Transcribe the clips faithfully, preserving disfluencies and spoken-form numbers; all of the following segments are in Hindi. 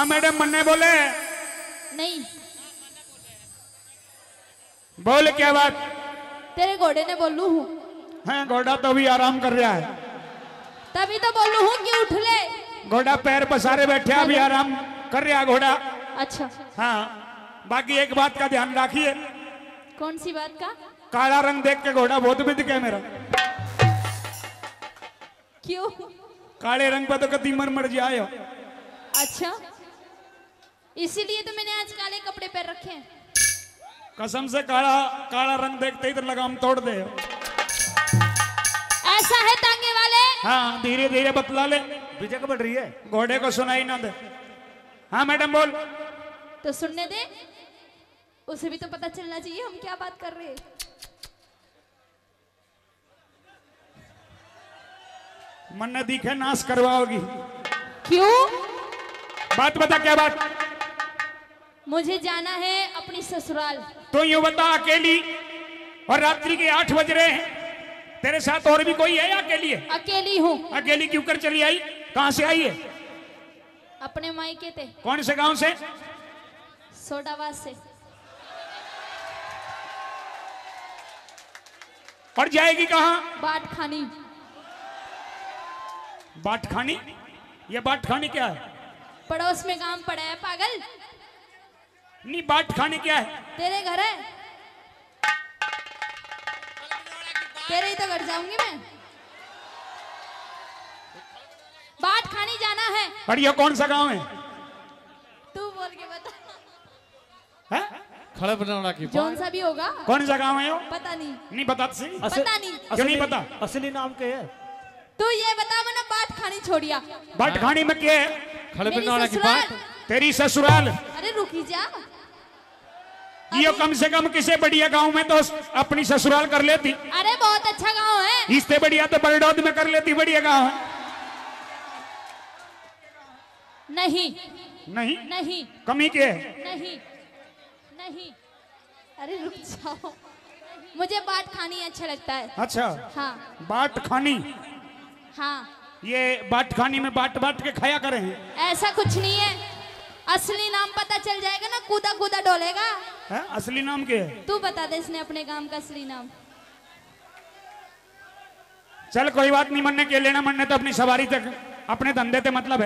हाँ मैडम मन्ने बोले नहीं, बोल क्या बात? तेरे घोड़े ने बोलू हूँ। हाँ घोड़ा तो अभी आराम कर रहा है। तभी तो बोलू हूँ कि उठ ले। घोड़ा पैर पसारे बैठे अभी आराम कर रहा घोड़ा। अच्छा हाँ बाकी एक बात का ध्यान रखिए। कौन सी बात का? काला रंग देख के घोड़ा बहुत बिद के मेरा। क्यों? काले रंग पर तो कभी मर मर जाए। अच्छा इसीलिए तो मैंने आज काले कपड़े पहन रखे हैं। कसम से काला काला रंग देखते ही तो लगाम तोड़ दे। ऐसा है तांगे वाले। हाँ धीरे धीरे बतला ले। पीछे को बढ़ रही है घोड़े को सुनाई ना दे। हाँ मैडम बोल। तो सुनने दे, उसे भी तो पता चलना चाहिए हम क्या बात कर रहे हैं। मन ने दिखे नाश करवाओगी। क्यों? बात बता क्या बात? मुझे जाना है अपनी ससुराल। तो यूं बता अकेली और रात्रि के आठ बज रहे हैं, तेरे साथ और भी कोई है या अकेली है? अकेली हूँ। अकेली क्यों कर चली आई? कहां से आई है? अपने मायके थे। कौन से गांव से? सोडावाद से। और जाएगी कहां? बाट खानी। बाट खानी? ये बाट खानी क्या है? पड़ोस में काम पड़ा है पागल। नहीं बाट खानी क्या है? तेरे घर है, तेरे ही तो घर जाऊंगी मैं। बाट खानी जाना है। और ये कौन सा गांव है? तू बोल के बता। है? खड़े बनाना की जौन सा भी होगा। कौन सा गांव है वो? पता नहीं। नहीं बता सी। पता नहीं। क्यों नहीं पता? असली नाम क्या है? तू ये बता वरना बाट खानी छोड़िया। बाट खानी में क्या है? खड़े मेरी बनाना की ससुराल। बात। तेरी ससुराल। अरे रुकी जा। ये कम से कम किसी बढ़िया गांव में तो अपनी ससुराल कर लेती। अरे बहुत अच्छा गांव है। इससे बढ़िया तो बलडौद में कर लेती। बढ़िया गांव है। नहीं नहीं नहीं कमी क्या है? नहीं नहीं। अरे रुक जाओ, मुझे बाट खानी अच्छा लगता है। अच्छा हाँ बाट खानी। हाँ। ये बाट खानी में बाट बाट के खाया करें। ऐसा कुछ नहीं है, असली नाम पता चल जाएगा ना कूदा कूदा डोलेगा। है? असली नाम क्या है? तू बता दे इसने अपने गांव का असली नाम। चल कोई बात नहीं, मन ने के लेना, मन ने तो अपनी सवारी तक अपने धंधे ते मतलब है।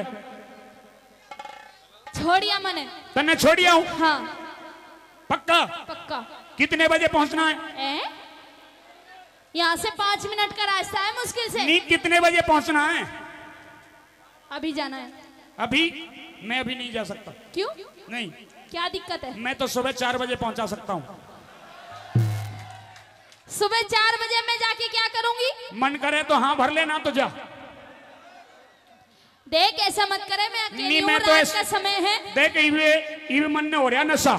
छोड़िया मने। तन्ने छोड़िया हूँ। हाँ पक्का? पक्का। कितने बजे पहुंचना है? ए? यहाँ से पांच मिनट का रास्ता है मुश्किल से। नहीं कितने बजे पहुंचना है? अभी जाना है। अभी? मैं अभी नहीं जा सकता। क्यों? नहीं क्या दिक्कत है? मैं तो सुबह चार बजे पहुंचा सकता हूँ। सुबह चार बजे मैं जाके क्या करूंगी? मन करे तो हाँ भर लेना तो जा। देख ऐसा मत करे, मैं अकेली नहीं हूँ, मैं तो रात ऐस... का समय है। देख इवे इवे मन ने हो रहा नशा।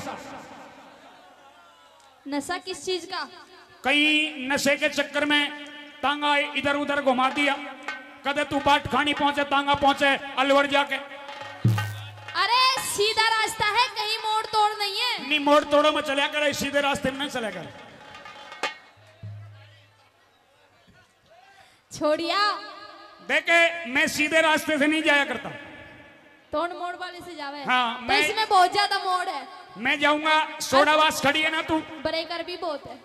नशा किस चीज का? कहीं नशे के चक्कर में तांगा इधर उधर घुमा दिया। कदे तू बाट खानी पहुंचे, तांगा पहुंचे अलवर जाके। अरे सीधा रास्ता है, कहीं मोड़ तोड़ नहीं है। नहीं मोड़ तोड़ो में चला कर, सीधे रास्ते में नहीं चला कर। छोड़िया। देखे मैं सीधे रास्ते से नहीं जाया करता। तोड़ मोड़ वाले से जावे। हाँ, तो मैं- इसमें बहुत ज्यादा मोड़ है। मैं जाऊंगा सोडावास खड़ी है ना तू। ब्रेकर भी बहुत है।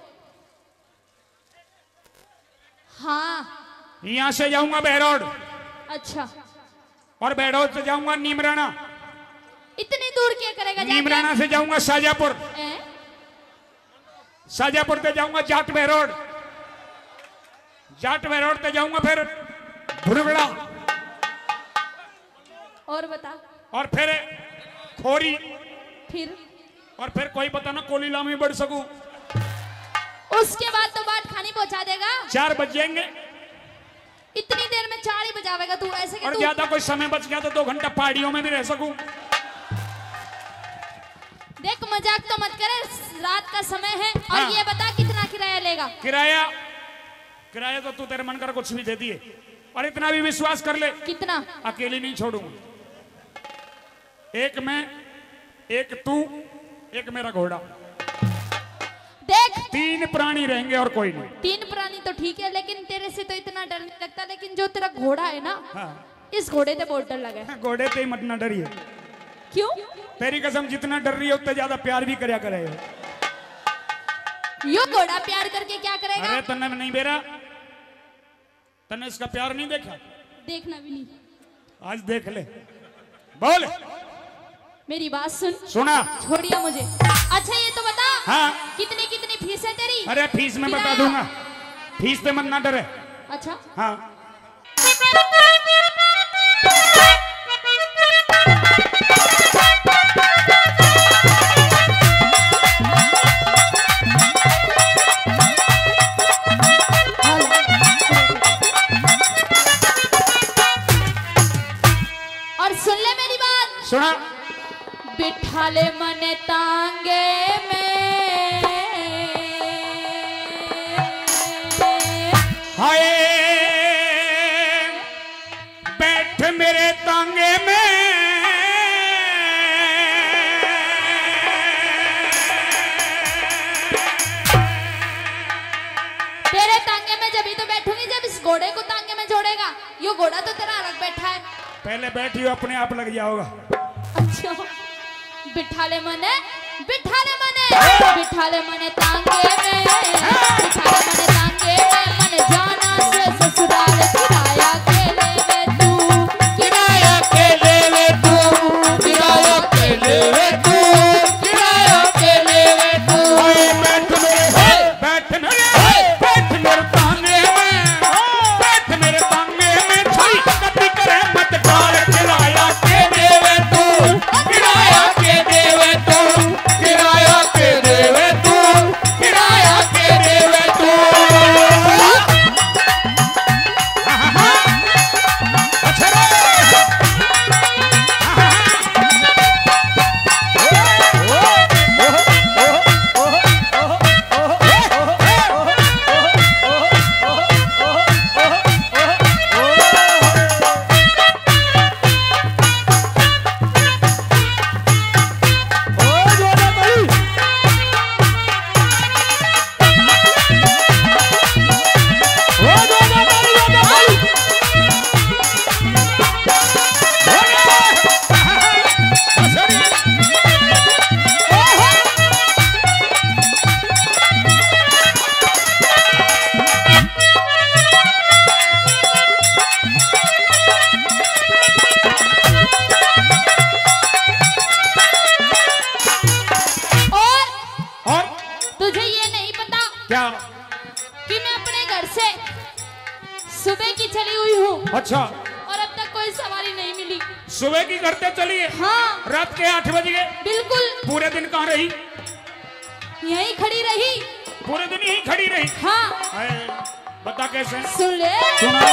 हाँ यहाँ से जाऊंगा बहरोड अच्छा। और बहरोड से जाऊंगा नीमराना। इतनी दूर क्या करेगा जाके? नीमराना से जाऊंगा शाजापुर। ए? शाजापुर से जाऊंगा जाट बहरोड। जाट बहरोड से जाऊंगा फिर भुरगड़ा और बता। और फिर खोरी फिर और फिर कोई पता ना कोलीला में बढ़ सकूं। उसके बाद तो बाट खानी पहुंचा देगा। चार बज जाएंगे। इतनी देर में चार ही बजावेगा तू? ऐसे कि और तू ज्यादा कोई समय बच गया तो दो घंटा पहाड़ियों में भी रह सकूं। देख मजाक तो मत करे, रात का समय है। और हाँ। ये बता कितना किराया लेगा? किराया किराया तो तू तेरे मन कर कुछ भी दे दिए। और इतना भी विश्वास कर ले, कितना? अकेली नहीं छोड़ूंगा। एक मैं, एक तू, एक मेरा घोड़ा। देख तीन प्राणी रहेंगे और कोई नहीं। तीन प्राणी तो ठीक है, लेकिन तेरे से तो इतना डर नहीं लगता। लेकिन जो तेरा घोड़ा है ना, हाँ इस घोड़े से बहुत डर लगा है। घोड़े पे ही मत ना डरिए। क्यों? तेरी कसम जितना डर रही है उतना ज्यादा प्यार भी करया करे। यो घोड़ा प्यार करके क्या करेगा? अरे तन्ने नहीं बेरा, तन्ने इसका प्यार नहीं देखा? देखना भी नहीं। आज देख ले। बोल। मेरी बात सुन। सुना। छोड़िया मुझे। अच्छा ये तो बता। हाँ। कितनी कितनी फीस है तेरी? अरे फीस मैं बता किराया? दूंगा, फीस पे मत ना डरे। अच्छा। हाँ। और सुन ले मेरी बात। सुना। बिठा ले मने तांगे में, हाय बैठ मेरे तांगे में, तेरे तांगे में जब ही तो बैठूंगी जब इस घोड़े को तांगे में जोड़ेगा। यो घोड़ा तो तेरा अलग बैठा है। पहले बैठी हो अपने आप लग जाओगा। अच्छा। बिठा ले मने, बिठा ले मने, बिठा ले मने तांगे में, बिठा ले मने तांगे में, मन जाना से ससुराल किराया के लेवे तू, किराया के लेवे तू, किराया के लेवे तू, किराया के लेवे तू। बैठ मेरे, बैठ मेरे, बैठ मेरे तांगे में, बैठ मेरे तांगे में, छड़ी कभी करे मत डाल, किराया के देवे तू, किराया के देवे तू, किराया के देवे तू, किराया के देवे तू। अच्छा रे। क्या? कि मैं अपने घर से सुबह की चली हुई हूँ अच्छा, और अब तक कोई सवारी नहीं मिली। सुबह की करते चली है? हाँ। रात के आठ बज गए? बिल्कुल। पूरे दिन कहाँ रही? यहीं खड़ी रही। पूरे दिन यहीं खड़ी रही? हाँ। आए, बता कैसे? सुन ले। सुना।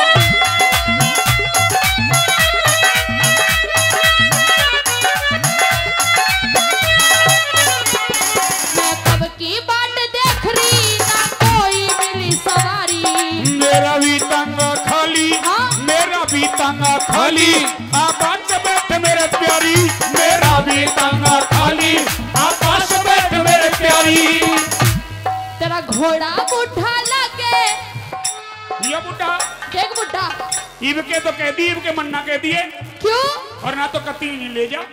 मैं कब की बाट देख रही ना कोई मिली सवारी। मेरा भी टांगा खाली, हाँ? मेरा भी टांगा खाली, आकाश बैठ मेरे प्यारी, मेरा भी टांगा खाली, आकाश बैठ मेरे प्यारी। तेरा घोड़ा बुढ़ा लगे। ये बुढ़ा देख बुढ़ा, इब के तो कह दी, इब के मन्ना कह दिए, क्यों? और ना तो कती नहीं ले जा।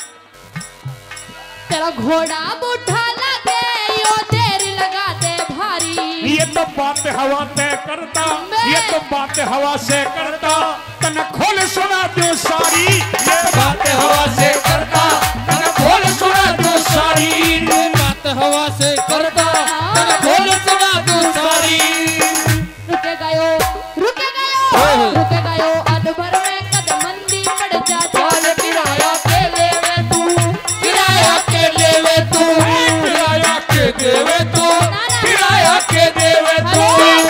तेरा घोड़ा बुढ़ा लगे, यो देर लगा दे भारी। ये तो बात हवा तय करता, ये तो बात हवा से करता, तन खोल सुना दो सारी, ये बात हवा से करता, तन खोल सुना दो सारी, ये बात हवा से करता, तन खोल सुना दो सारी। रुके गयो, रुके गयो, रुके गयो अदबर में कदम मंदी पड़ जा। चल किराया के लेवे तू, किराया के लेवे तू, किराया के देवे तू, किराया के देवे तू।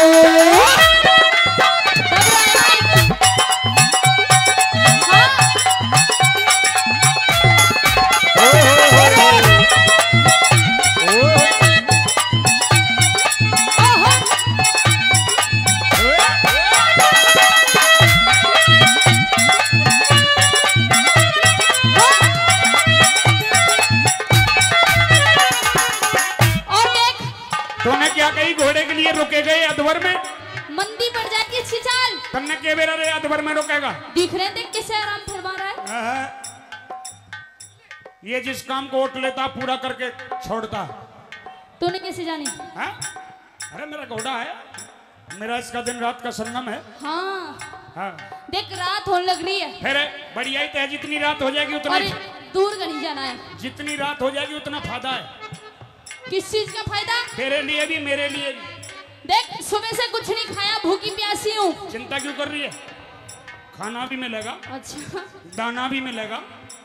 तूने क्या कही? घोड़े के लिए रुके गए अदवर में? मंदी पड़ जाती है छिचाल। तन्ने के बेरा रे अदवर में रुकेगा? दिख रहे देख कैसे आराम फरमा रहा है। आहा। ये जिस काम को ओट लेता पूरा करके छोड़ता। तूने कैसे जानी? है? अरे मेरा घोड़ा है, मेरा इसका दिन रात का संगम है। हाँ हाँ। देख रात होने लग रही है। फिर बढ़िया ही तो है, जितनी रात हो जाएगी उतना अरे दूर कहीं जाना है। जितनी रात हो जाएगी उतना फायदा है। किस चीज का फायदा? तेरे लिए भी मेरे लिए भी। देख सुबह से कुछ नहीं खाया, भूखी प्यासी हूँ। चिंता क्यों कर रही है? खाना भी मिलेगा, अच्छा दाना भी मिलेगा।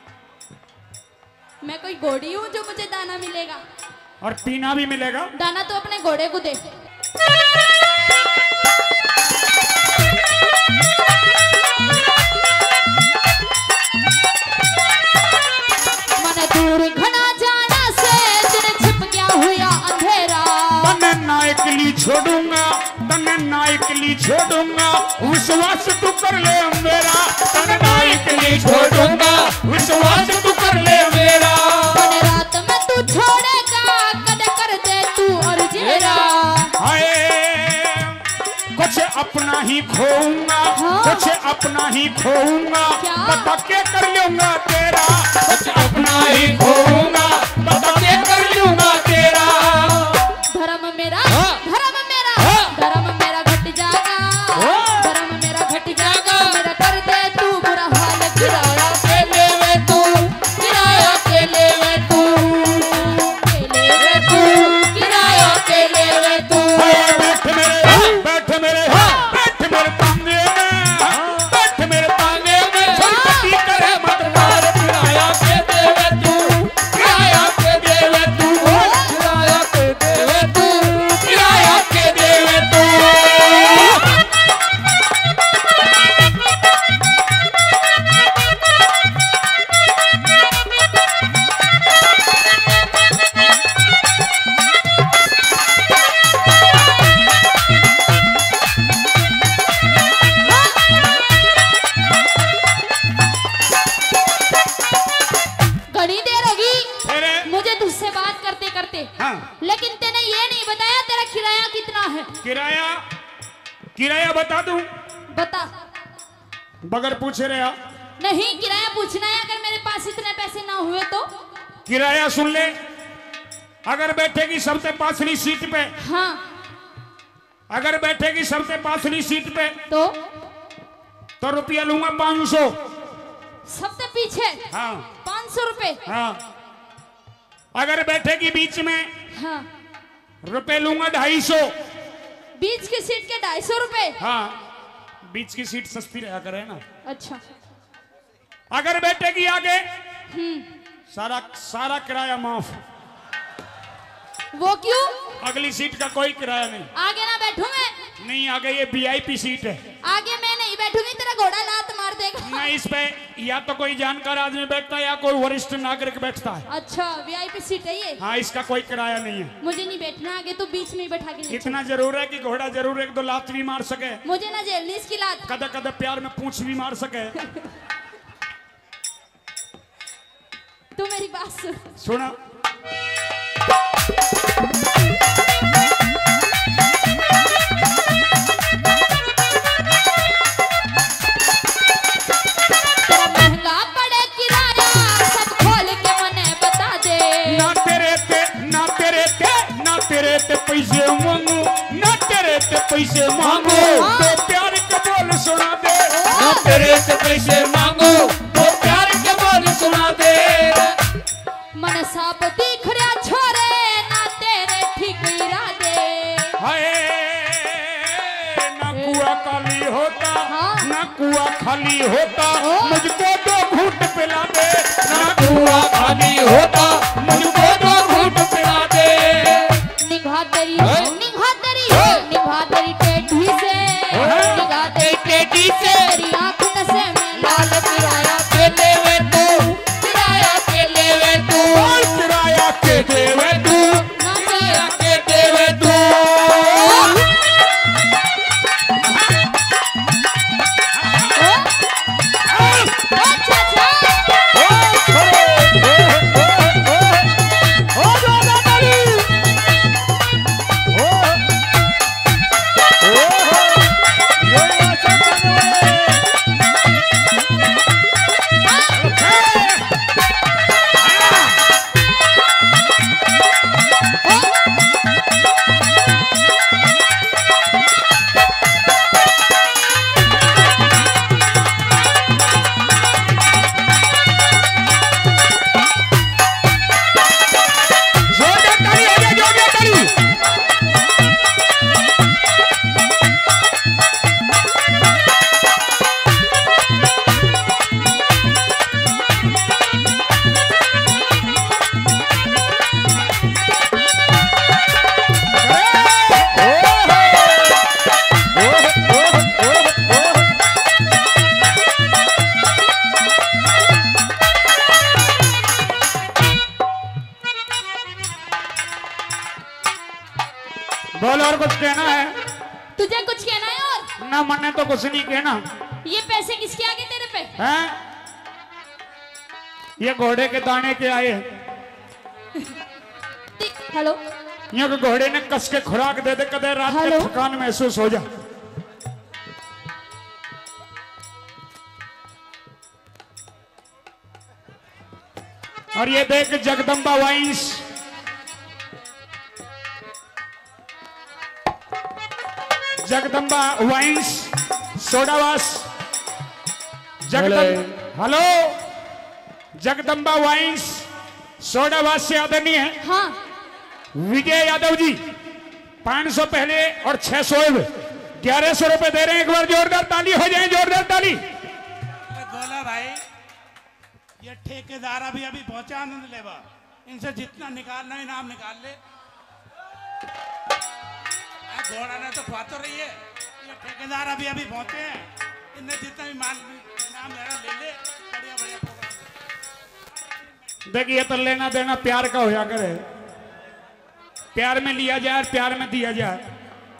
मैं कोई घोड़ी हूँ जो मुझे दाना मिलेगा? और पीना भी मिलेगा। दाना तो अपने घोड़े को दे। मन दूर घना जाना से दिन छिप गया हुआ अंधेरा। तने नायकली छोड़ूंगा, तने नायकली छोड़ूंगा, विश्वास तू कर ले मेरा। तने नायकली छोड़ूंगा, विश्वास तू कर ले मेरा। मन रात में तू छोड़ेगा, कद कर दे तू और जेरा। हाय कुछ अपना ही खोऊंगा, हाँ? कुछ अपना ही खोऊंगा, क्या? पता क्या कर लूंगा तेरा। कुछ अपना ही खोऊंगा, पता क्या कर लूंगा तेरा। धर्म मेरा हाँ? धर्म मेरा हाँ? धर्म मेरा घट जागा। हाँ? धर्म मेरा घट जागा, मेरा कर दे तू बुरा हाल। किराया के लेवे तू, किराया के लेवे तू, के लेवे तू, किराया के लेवे तू। हाय बैठ मेरे, बैठ मेरे, बैठ मेरे तांगे में, बैठ मेरे तांगे में। छटपटी करे मत मार। किराया के देवे तू, किराया के देवे तू, किराया के देवे तू, किराया के देवे तू। घनी देर होगी तेरे मुझे तुझसे बात करते करते। हाँ लेकिन तेने ये नहीं बताया तेरा किराया कितना है। किराया, किराया बता दूं बता। बगैर पूछे रहे। नहीं किराया पूछना है, अगर मेरे पास इतने पैसे ना हुए तो। किराया सुन ले, अगर बैठेगी सबसे पासली सीट पे, हाँ अगर बैठेगी सबसे पासली सीट पे तो तो रुपया लूंगा पाँच सौ। सबसे पीछे हाँ पाँच सौ रुपए। हाँ। अगर बैठेगी बीच में हाँ रुपए लूंगा ढाई सौ। बीच की सीट के ढाई सौ रुपए। हाँ बीच की सीट सस्ती रहा करे ना। अच्छा अगर बैठेगी आगे हम्म सारा सारा किराया माफ। वो क्यों? अगली सीट का कोई किराया नहीं। आगे ना बैठूं मैं? नहीं आगे ये वीआईपी सीट है। आगे मैं नहीं बैठूंगी, तेरा घोड़ा लात मार देगा। नहीं इस पे या तो कोई जानकार आदमी बैठता है या कोई वरिष्ठ नागरिक बैठता है। अच्छा वीआईपी सीट है ये? हाँ इसका कोई किराया नहीं है। मुझे नहीं बैठना आगे, तो बीच में ही बैठा के ले चल। इतना जरूर है कि घोड़ा जरूर एक दो लात भी मार सके, मुझे ना झेलनी इसकी लात। कदे कदे प्यार में पूंछ भी मार सके। तू मेरी बात सुन। सुना तेरा महंगा पड़े किराया, सब खोल के मने बता दे। ना तेरे ते ना तेरे ते ना तेरे ते पैसे मांगू, ना तेरे ते पैसे मांगू, तो प्यार के बोल सुना दे। ना तेरे से पैसे मांगो तो प्यार के बोल सुना दे। मन साप दिख रहा छोरे, ना तेरे ठीक इरादे। हाय ना कुआ खाली होता, हाँ। ना कुआ खाली होता, मुझको दो घूंट पिला दे। ना कुआ खाली होता मुझको तो घूंट पिला दे। निगाह तेरी है? निगाह तेरी है? निगाह तेरी टेढ़ी से, है? निगाह तेरी टेढ़ी से तेरी आँख नशे में लाल किराया। के लेवे तू, किराया के लेवे तू, और किराया के देवे तू। ना किराया के देवे तू। अच्छा अच्छा ओ, ओ, ओ, ओ, ओ, बोल और कुछ कहना है? तुझे कुछ कहना है और? ना मैंने तो कुछ नहीं कहना। ये पैसे किसके आगे तेरे पे? हैं? ये घोड़े के दाने के आए। हेलो, ये को घोड़े ने कस के खुराक दे दे, कदे रात में हेलो? थकान महसूस हो जा। और ये देख Jagdamba wines, Jagdamba wines Sodawas, Jagdamba, hello, Jagdamba wines Sodawas से आदरणीय है हाँ विजय यादव जी, पाँच सौ पहले और छह सौ ग्यारह सौ रुपए दे रहे हैं। एक बार जोरदार ताली हो जाए, जोरदार ताली। गोला भाई, ये ठेकेदार अभी अभी पहुंचा आनंद लेवा, इनसे जितना निकालना है इनाम निकाल ले। आ, घोड़ा ने तो खुआ तो रही है, ये ठेकेदार अभी अभी पहुंचे हैं, इनने जितना भी माल इनाम लेना ले ले। बढ़िया बढ़िया प्रोग्राम। देखिए तो लेना देना प्यार का होया करे, प्यार में लिया जाए, प्यार में दिया जाए।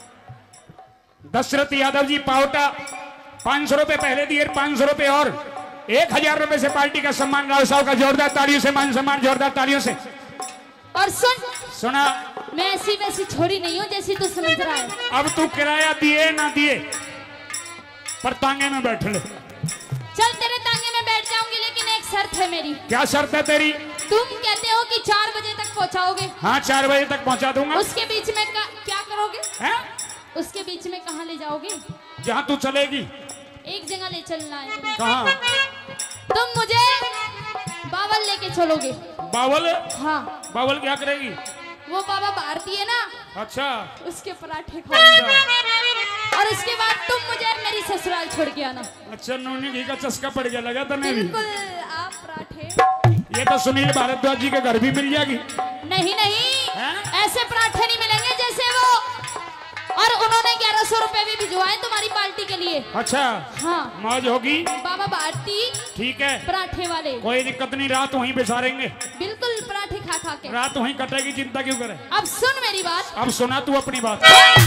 दशरथ यादव जी पावटा पांच सौ रुपए पहले दिए, पांच सौ रुपए और एक हजार रुपए से पार्टी का सम्मान। राव साहब का जोरदार तालियों से मान सम्मान, जोरदार तालियों से। और सुन, सुना, मैं ऐसी वैसी छोरी नहीं हूँ जैसी तू समझ रहा है। अब तू किराया दिए ना दिए पर तांगे में बैठ ले। चल तेरे तांगे में बैठ जाऊंगी, लेकिन एक शर्त है मेरी। क्या शर्त है तेरी? तुम कहते हो कि चार बजे तक पहुंचाओगे। हाँ, चार बजे तक पहुंचा दूंगा। उसके बीच में का, क्या करोगे? हैं? उसके बीच में कहाँ ले जाओगे? जहाँ तू चलेगी। एक जगह ले चलना है तुम्हें। कहाँ? तुम मुझे बावल लेके चलोगे। बावल? हाँ, बावल क्या करेगी? वो बाबा भारती है ना, अच्छा उसके पराठे खाओगे। और उसके बाद तुम मुझे मेरी ससुराल छोड़ के आना। अच्छा, नूनी घी का चस्का पड़ गया लगा तने भी। बिल्कुल, आप पराठे। ये तो सुनील भारद्वाज जी के घर भी मिल जाएगी। नहीं नहीं, हैं? ऐसे पराठे नहीं मिलेंगे जैसे वो। और उन्होंने ग्यारह सौ रुपए भी भिजवाए तुम्हारी पार्टी के लिए। अच्छा, हाँ, मौज होगी। बाबा भारती ठीक है, पराठे वाले। कोई दिक्कत नहीं, रात वहीं बिसारेंगे। बिल्कुल, पराठे खा खा के रात वहीं कटेगी, चिंता क्यों करे। अब सुन मेरी बात। अब सुना तू अपनी बात।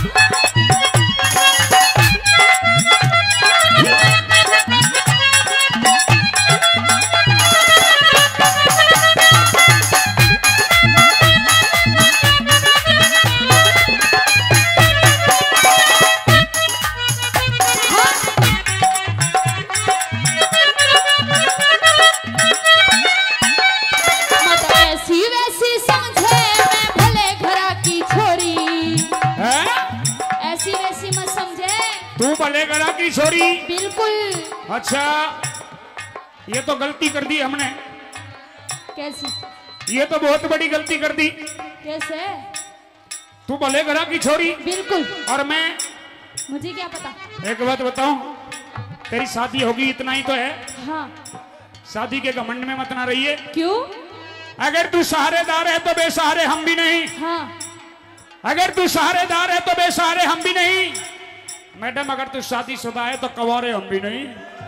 मत ऐसी वैसी समझे मैं भले घरा की छोरी। हैं? ऐसी वैसी मत समझे। तू भले गला की छोरी। बिल्कुल। अच्छा, ये तो गलती कर दी हमने। कैसी? ये तो बहुत बड़ी गलती कर दी। कैसे? तू भले गला की छोरी बिल्कुल, और मैं, मुझे क्या पता। एक बात बताऊं, तेरी शादी होगी इतना ही तो है। हाँ, शादी के घमंड में मत ना रहिए। क्यों? अगर तू सहारेदार है तो बेसहारे हम भी नहीं। हाँ, अगर तू सहारेदार है तो बेसहारे हम भी नहीं। मैडम, अगर तू शादीशुदा है तो कवारे हम भी नहीं।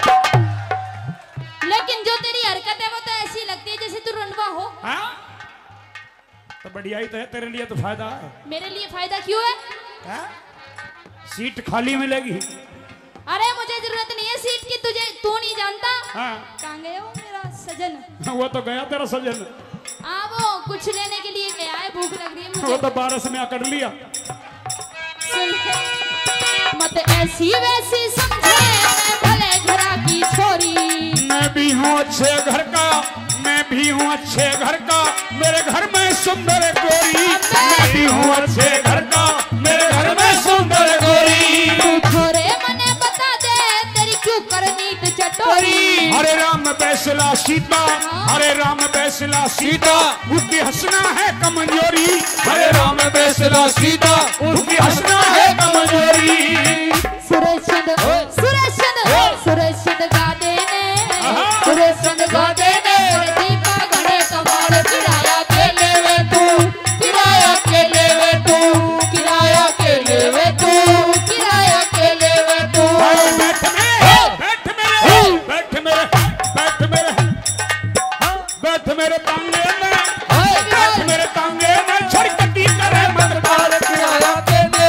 लेकिन जो तेरी हरकत है वो तो ऐसी लगती है जैसे तू रंडवा हो। हाँ? तो बढ़िया ही तो है, तेरे लिए तो फायदा है। मेरे लिए फायदा क्यों है? हाँ? सीट खाली मिलेगी। अरे मुझे जरूरत नहीं है सीट की, तुझे तू नहीं जानता। हाँ, कहाँ गए हो मेरा सजन? वो तो गया तेरा सजन। आ, वो कुछ लेने के लिए गया है, भूख लग रही है वो मुझे। तो बारस में आकर लिया। सुन, मत ऐसी वैसी समझे मैं भले घरा की छोरी। मैं भी हूँ अच्छे घर का, मैं भी हूँ अच्छे घर का, मेरे घर में सुंदर गोरी। मैं भी हूँ अच्छे घर का, मेरे घर में सुंदर गोरी। तू छोरे मने बता दे तेरी क्यों करनी तू चटोरी। हरे राम बैसला सीता, हरे राम बैसला सीता, उसकी हंसना है कमजोरी। हरे राम बैसला सीता, उसकी हंसना है कमजोरी। सुरेश चंद, सुरेश चंद, सुरेश चंद गादे ने, सुरेश चंद गादे ने दीपा गणे कमाल किराया के लेवे तू, किराया के लेवे तू, किराया के लेवे तू, किराया के लेवे तू। बैठ मेरे, बैठ मेरे, बैठ मेरे, बैठ मेरे, बैठ मेरे तांगे में, बैठ मेरे तांगे में, छड़कती करे मत बाल किराया के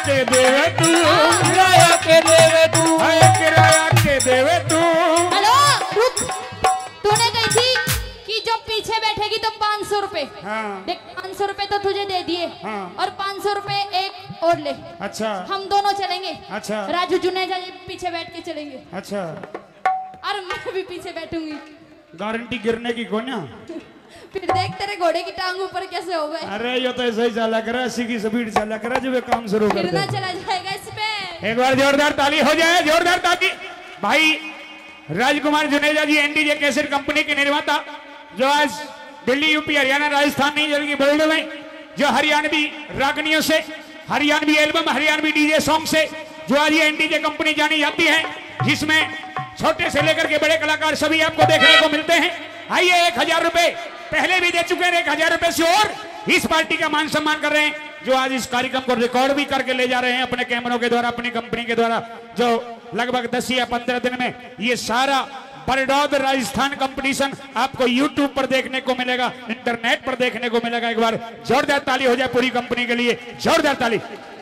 के देवे तू, किराया के देवे तू, हाय किराया के देवे तू। हेलो रुक, तूने कही थी कि जो पीछे बैठेगी तो पाँच सौ रुपए। हाँ। देख पाँच सौ रुपए तो तुझे दे दिए। हाँ। और पाँच सौ रुपए एक और ले। अच्छा हम दोनों चलेंगे। अच्छा राजू जुनेजा जी पीछे बैठ के चलेंगे अच्छा, और मैं भी पीछे बैठूंगी। गारंटी गिरने की कौन है? फिर देख तेरे घोड़े की टांग ऊपर कैसे हो गए। अरे ये तो ऐसा ही चला करा, अस्सी की स्पीड चला करा जब ये काम शुरू कर फिरना दे। चला जाएगा इसमें। एक बार जोरदार ताली हो जाए, जोरदार ताली। भाई Rajkumar Juneja ji NDJ cassette company के निर्माता, जो आज दिल्ली, यूपी, हरियाणा, राजस्थान नहीं जल्दी बोल रहे हैं, जो हरियाणवी रागनियों से, Haryanvi album, Haryanvi DJ song से जो आज ये एनडीजे कंपनी जानी जाती है, जिसमें छोटे से लेकर के बड़े कलाकार सभी आपको देखने को मिलते हैं। आइए, एक हजार रुपए पहले भी दे चुके हैं, एक हजार रुपए से और इस पार्टी का मान सम्मान कर रहे हैं, जो आज इस कार्यक्रम को रिकॉर्ड भी करके ले जा रहे हैं अपने कैमरों के द्वारा, अपनी कंपनी के द्वारा, जो लगभग दस या पंद्रह दिन में ये सारा बरडौद राजस्थान कंपटीशन आपको यूट्यूब पर देखने को मिलेगा, इंटरनेट पर देखने को मिलेगा। एक बार जोरदार ताली हो जाए पूरी कंपनी के लिए, जोरदार ताली।